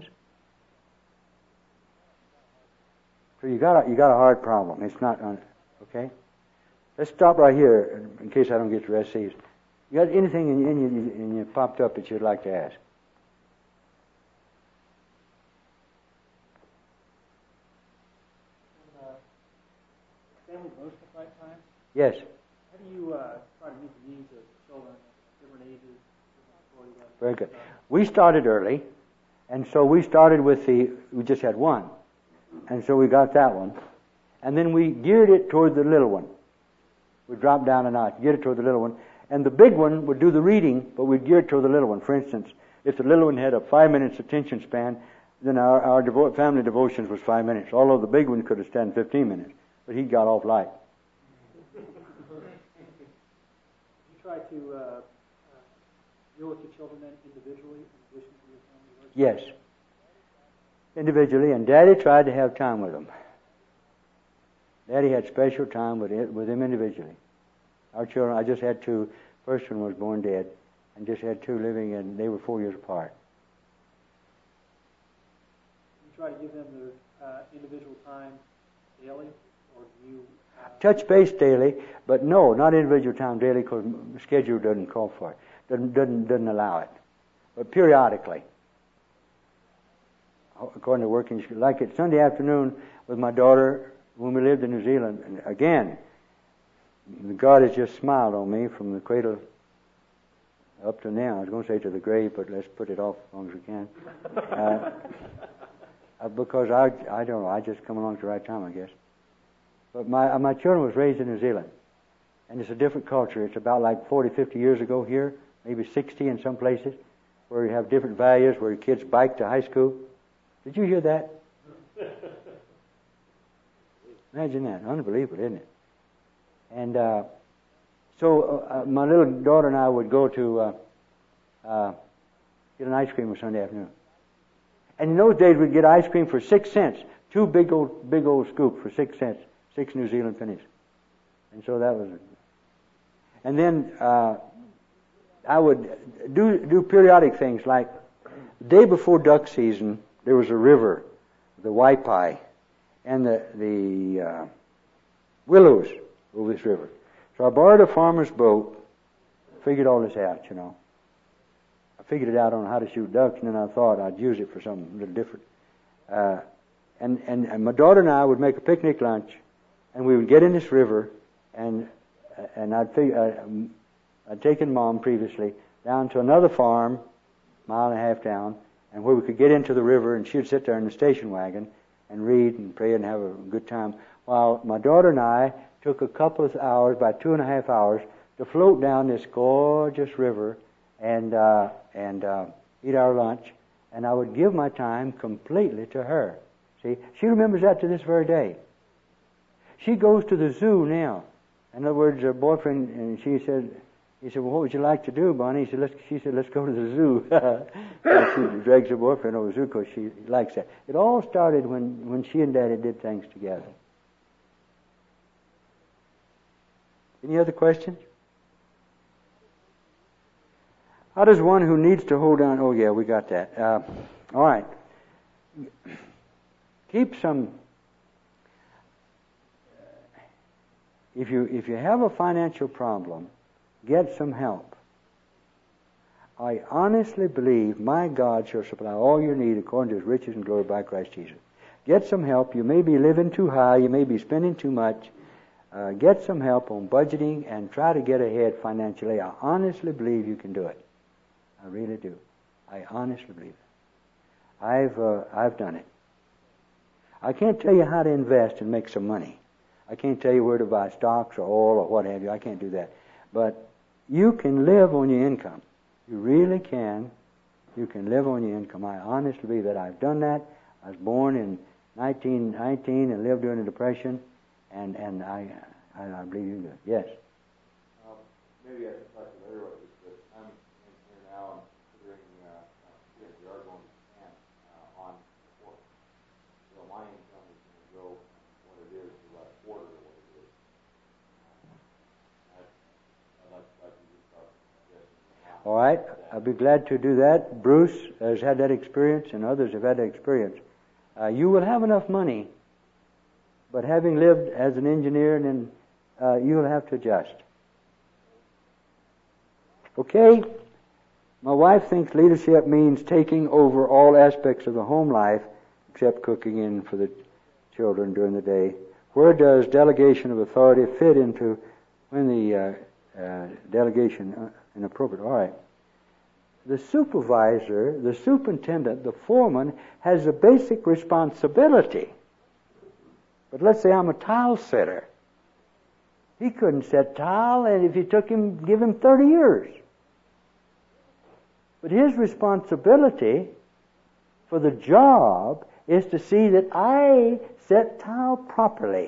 So you got a hard problem. It's not okay. Let's stop right here in case I don't get to rest these. You got anything in you popped up that you'd like to ask? Family devotion at night time? Yes. How do you try to meet the needs of children at different ages? Very good. We started early, and so we started with we just had one. And so we got that one. And then we geared it toward the little one. We dropped down a notch, geared it toward the little one. And the big one would do the reading, but we'd gear it toward the little one. For instance, if the little one had a 5 minutes attention span, then our family devotions was 5 minutes, although the big one could have stand 15 minutes. But he got off light. You try to deal with the children then individually in addition to your family work? Yes. Individually, and Daddy tried to have time with them. Daddy had special time with them individually. Our children, I just had 2. First one was born dead, and just had 2 living, and they were 4 years apart. You try to give them their individual time daily, or do you... Touch base daily, but no, not individual time daily, because the schedule doesn't call for it. Doesn't allow it. But periodically. according to working school. Like at Sunday afternoon with my daughter when we lived in New Zealand. And again, God has just smiled on me from the cradle up to now. I was going to say to the grave, but let's put it off as long as we can. Because I don't know, I just come along at the right time, I guess. But my children was raised in New Zealand. And it's a different culture. It's about like 40, 50 years ago here, maybe 60 in some places, where you have different values, where your kids bike to high school. Did you hear that? Imagine that. Unbelievable, isn't it? And so my little daughter and I would go to get an ice cream on Sunday afternoon. And in those days we'd get ice cream for 6 cents. 2 big old scoops for 6 cents. 6 New Zealand pennies. And so that was it. And then I would do periodic things like the day before duck season there was a river, the Waipai, and the willows over this river. So I borrowed a farmer's boat, figured all this out, you know. I figured it out on how to shoot ducks, and then I thought I'd use it for something a little different. And my daughter and I would make a picnic lunch, and we would get in this river, and I'd taken Mom previously down to another farm, mile and a half down, and where we could get into the river, and she'd sit there in the station wagon and read and pray and have a good time, while my daughter and I took a couple of hours, about 2.5 hours, to float down this gorgeous river and eat our lunch, and I would give my time completely to her. See, she remembers that to this very day. She goes to the zoo now. In other words, her boyfriend, and he said, well, what would you like to do, Bonnie? She said, let's go to the zoo. She drags her boyfriend over to the zoo because she likes that. It all started when she and Daddy did things together. Any other questions? How does one who needs to hold on... Oh, yeah, we got that. All right. Keep some... If you have a financial problem, get some help. I honestly believe my God shall supply all your need according to His riches and glory by Christ Jesus. Get some help. You may be living too high. You may be spending too much. Get some help on budgeting and try to get ahead financially. I honestly believe you can do it. I really do. I honestly believe it. I've done it. I can't tell you how to invest and make some money. I can't tell you where to buy stocks or oil or what have you. I can't do that. But you can live on your income. You really can. You can live on your income. I honestly believe that. I've done that. I was born in 1919 and lived during the Depression, and I believe you do. Yes. Maybe I should talk to later with this, but I'm in here now considering we are going to camp on the 4th. So my income is going to go what it is to about a quarter of what it is. I'd like to just start suggesting. All right. I'll be glad to do that. Bruce has had that experience, and others have had that experience. You will have enough money, but having lived as an engineer, then you will have to adjust. Okay? My wife thinks leadership means taking over all aspects of the home life except cooking in for the children during the day. Where does delegation of authority fit into when the delegation inappropriate? All right. The supervisor, the superintendent, the foreman has a basic responsibility. But let's say I'm a tile setter. He couldn't set tile, and if you give him 30 years. But his responsibility for the job is to see that I set tile properly.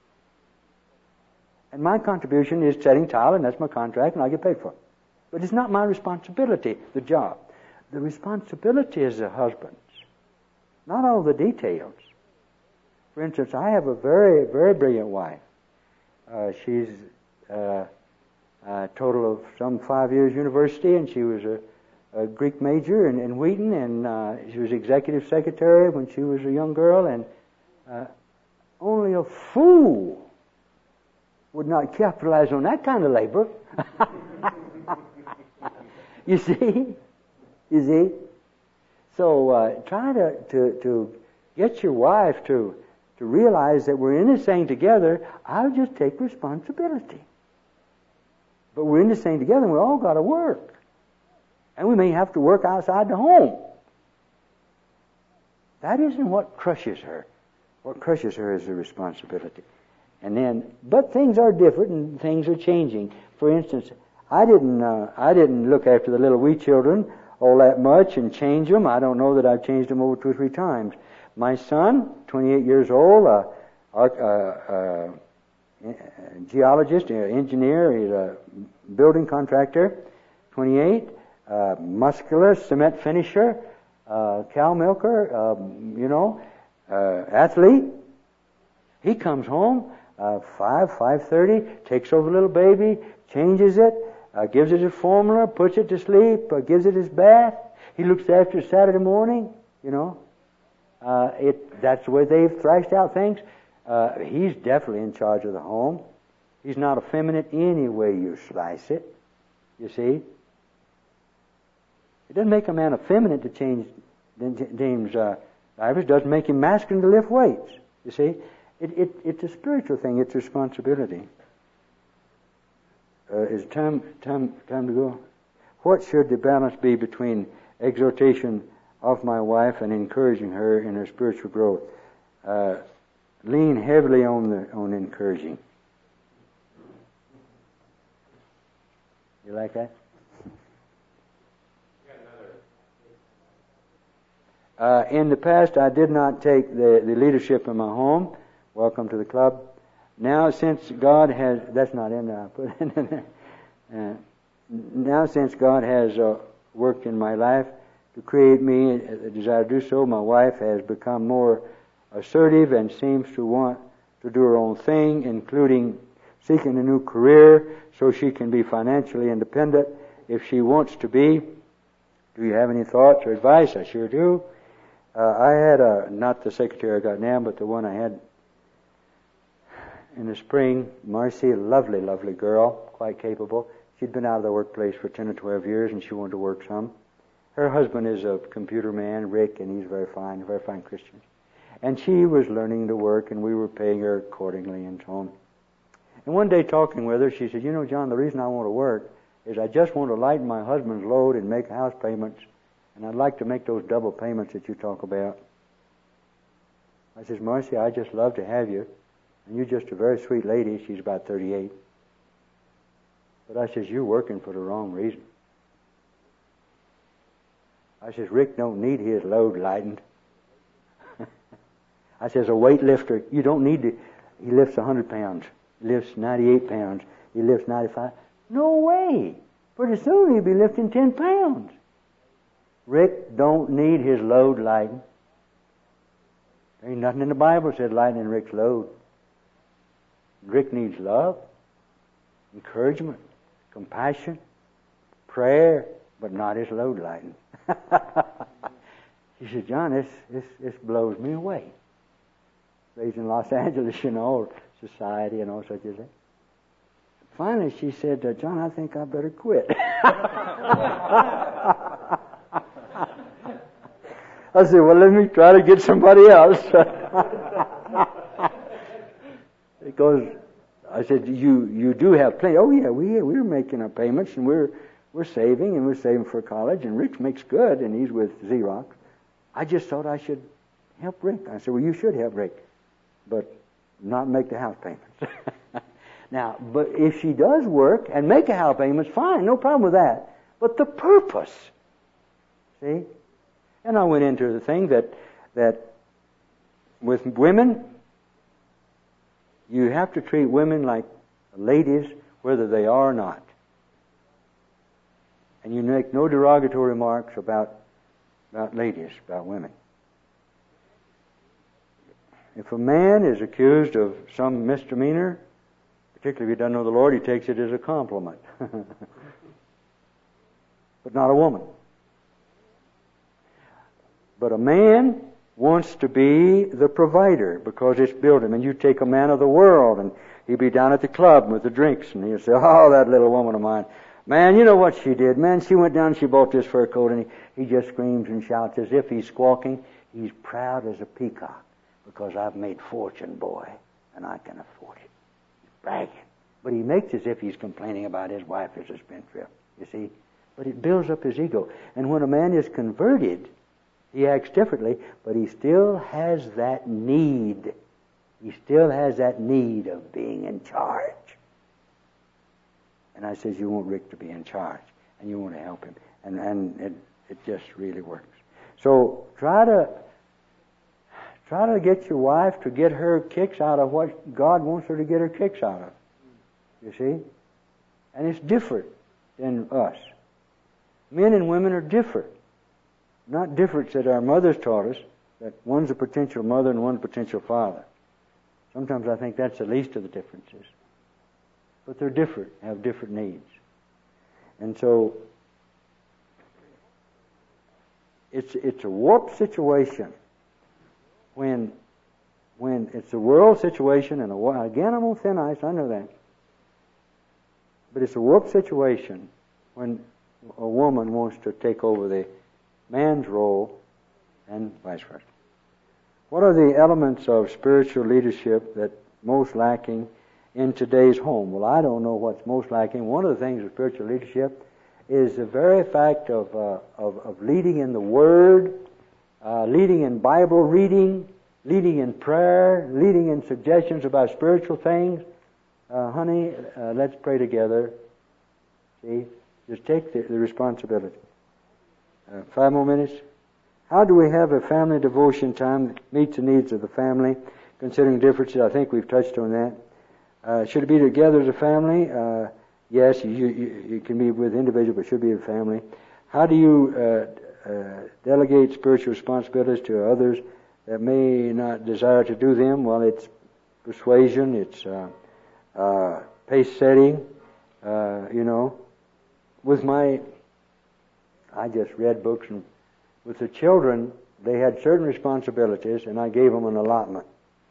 And my contribution is setting tile, and that's my contract, and I get paid for it. But it's not my responsibility, the job. The responsibility is the husband's, not all the details. For instance, I have a very, very brilliant wife. She's a total of some 5 years university, and she was a Greek major in Wheaton, and she was executive secretary when she was a young girl, and only a fool would not capitalize on that kind of labor. You see? So try to get your wife to realize that we're in this thing together. I'll just take responsibility. But we're in this thing together and we all got to work. And we may have to work outside the home. That isn't what crushes her. What crushes her is the responsibility. And then, but things are different and things are changing. For instance, I didn't look after the little wee children all that much and change them. I don't know that I've changed them over 2 or 3 times. My son, 28 years old, geologist, engineer, he's a building contractor, 28, muscular, cement finisher, cow milker, athlete. He comes home, 5:30, takes over the little baby, changes it, gives it his formula, puts it to sleep, gives it his bath. He looks after it Saturday morning, that's the way they've thrashed out things. He's definitely in charge of the home. He's not effeminate any way you slice it. You see? It doesn't make a man effeminate to change James Ivers. Doesn't make him masculine to lift weights. You see? It's a spiritual thing. It's a responsibility. Is it time to go? What should the balance be between exhortation of my wife and encouraging her in her spiritual growth? Lean heavily on encouraging. You like that? In the past, I did not take the leadership in my home. Welcome to the club. Now, since God has, that's not in there, I put it in there. Now, since God has worked in my life to create me a desire to do so, my wife has become more assertive and seems to want to do her own thing, including seeking a new career so she can be financially independent if she wants to be. Do you have any thoughts or advice? I sure do. I had not the secretary I got now, but the one I had in the spring, Marcy, a lovely, lovely girl, quite capable. She'd been out of the workplace for 10 or 12 years, and she wanted to work some. Her husband is a computer man, Rick, and he's very fine Christian. And she was learning to work, and we were paying her accordingly and so on. And one day talking with her, she said, John, the reason I want to work is I just want to lighten my husband's load and make house payments, and I'd like to make those double payments that you talk about. I says, Marcy, I just love to have you. And you're just a very sweet lady. She's about 38. But I says, you're working for the wrong reason. I says, Rick don't need his load lightened. I says, a weightlifter, you don't need to, he lifts 100 pounds. He lifts 98 pounds. He lifts 95. No way. Pretty soon he'll be lifting 10 pounds. Rick don't need his load lightened. There ain't nothing in the Bible that said lightening Rick's load. Rick needs love, encouragement, compassion, prayer, but not his load lightened. She said, John, this blows me away. Raised in Los Angeles, society and all such as that. Finally, she said, John, I think I better quit. I said, well, let me try to get somebody else. Because I said, you do have plenty. Oh yeah, we're making our payments and we're saving and we're saving for college, and Rick makes good and he's with Xerox. I just thought I should help Rick. I said, well, you should help Rick, but not make the house payments. Now, but if she does work and make a house payment, fine, no problem with that. But the purpose, see? And I went into the thing that with women, you have to treat women like ladies, whether they are or not. And you make no derogatory remarks about ladies, about women. If a man is accused of some misdemeanor, particularly if he doesn't know the Lord, he takes it as a compliment. But not a woman. But a man wants to be the provider because it's built him. And you take a man of the world and he'll be down at the club with the drinks and he'll say, oh, that little woman of mine. Man, you know what she did? Man, she went down and she bought this fur coat, and he just screams and shouts as if he's squawking. He's proud as a peacock because I've made fortune, boy, and I can afford it. He's bragging. But he makes as if he's complaining about his wife as a spendthrift, you see. But it builds up his ego. And when a man is converted, he acts differently, but he still has that need. He still has that need of being in charge. And I says, you want Rick to be in charge, and you want to help him. And it just really works. So try to get your wife to get her kicks out of what God wants her to get her kicks out of. You see? And it's different than us. Men and women are different. Not different that our mothers taught us, that one's a potential mother and one's a potential father. Sometimes I think that's the least of the differences. But they're different, have different needs. And so, it's a warped situation when it's a world situation, and again I'm on thin ice, I know that. But it's a warped situation when a woman wants to take over the man's role and vice versa. What are the elements of spiritual leadership that most lacking in today's home? Well, I don't know what's most lacking. One of the things of spiritual leadership is the very fact of leading in the Word, leading in Bible reading, leading in prayer, leading in suggestions about spiritual things. Honey, let's pray together. See? Just take the responsibility. 5 more minutes. How do we have a family devotion time that meets the needs of the family, considering differences? I think we've touched on that. Should it be together as a family? Yes, you can be with individuals, but should be a family. How do you delegate spiritual responsibilities to others that may not desire to do them? Well, it's persuasion, it's pace setting, I just read books, and with the children, they had certain responsibilities, and I gave them an allotment.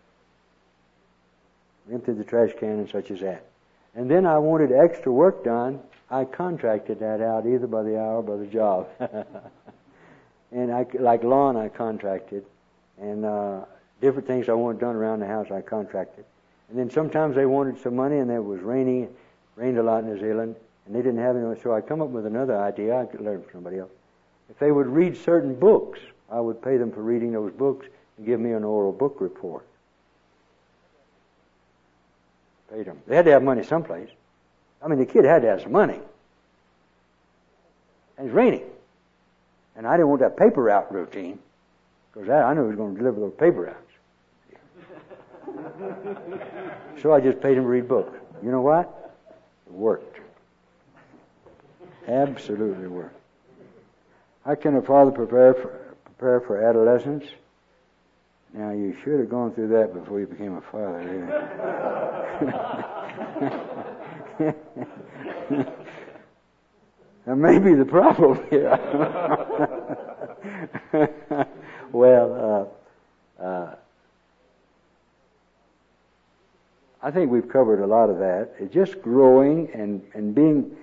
Emptied the trash can and such as that. And then I wanted extra work done. I contracted that out either by the hour or by the job. And like lawn, I contracted. And different things I wanted done around the house, I contracted. And then sometimes they wanted some money, and it was raining. Rained a lot in New Zealand, and they didn't have any. So I come up with another idea. I could learn from somebody else. If they would read certain books, I would pay them for reading those books and give me an oral book report. Paid them. They had to have money someplace. I mean, the kid had to have some money. And it's raining. And I didn't want that paper route routine, because I knew he was going to deliver those paper routes. So I just paid him to read books. You know what? It worked. Absolutely worked. How can a father prepare for adolescence? Now, you should have gone through that before you became a father. That may be the problem here. Well, I think we've covered a lot of that. It's just growing and being...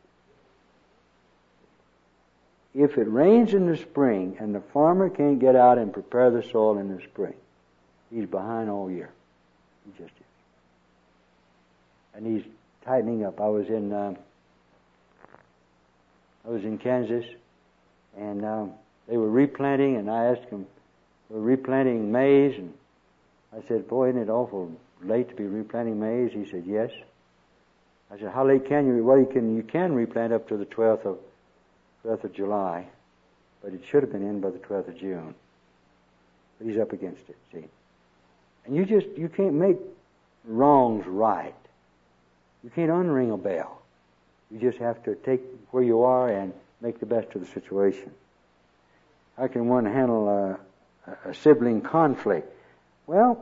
If it rains in the spring and the farmer can't get out and prepare the soil in the spring, he's behind all year. He just is. And he's tightening up. I was in Kansas, and they were replanting, and I asked them, they were replanting maize, and I said, boy, isn't it awful late to be replanting maize? He said, yes. I said, how late can you? Well, you can replant up to the 12th of July, but it should have been in by the 12th of June. But he's up against it, see. And you can't make wrongs right. You can't unring a bell. You just have to take where you are and make the best of the situation. How can one handle a sibling conflict? Well,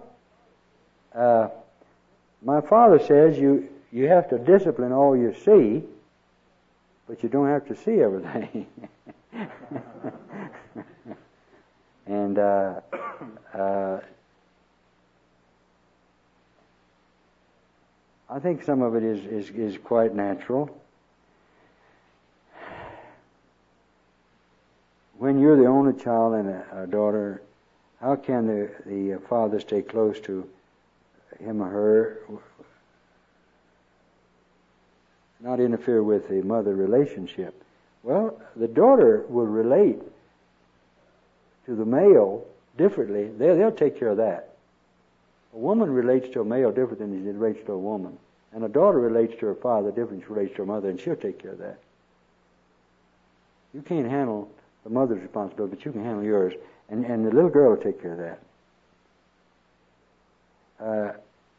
my father says you have to discipline all you see, but you don't have to see everything. And I think some of it is quite natural. when you're the only child and a daughter, how can the father stay close to him or her, not interfere with the mother relationship? Well, the daughter will relate to the male differently. They'll take care of that. A woman relates to a male different than she relates to a woman. And a daughter relates to her father different than she relates to her mother, and she'll take care of that. You can't handle the mother's responsibility, but you can handle yours. And the little girl will take care of that.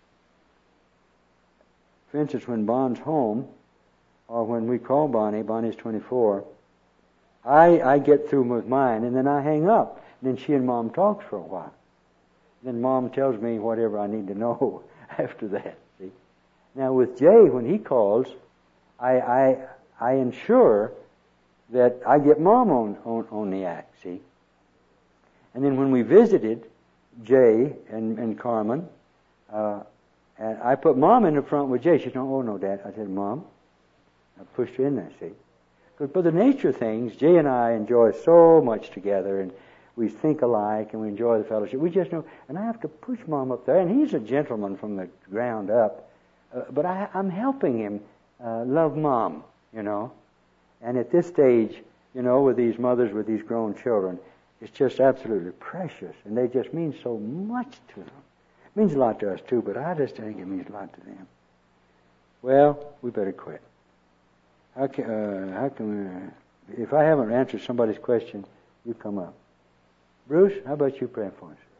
For instance, when Bon's home, or when we call Bonnie's 24, I get through with mine, and then I hang up. And then she and Mom talks for a while. Then Mom tells me whatever I need to know after that. See? Now with Jay, when he calls, I ensure that I get Mom on the act. See? And then when we visited Jay and Carmen, and I put Mom in the front with Jay. She said, "Oh no, Dad." I said, "Mom," I pushed her in there. See? But the nature of things, Jay and I enjoy so much together, and we think alike, and we enjoy the fellowship. We just know, and I have to push Mom up there, and he's a gentleman from the ground up, but I'm helping him love Mom, you know. And at this stage, you know, with these mothers with these grown children, it's just absolutely precious, and they just mean so much to them. It means a lot to us too, but I just think it means a lot to them. Well, we better quit. How can we, if I haven't answered somebody's question, you come up. Bruce, how about you pray for us?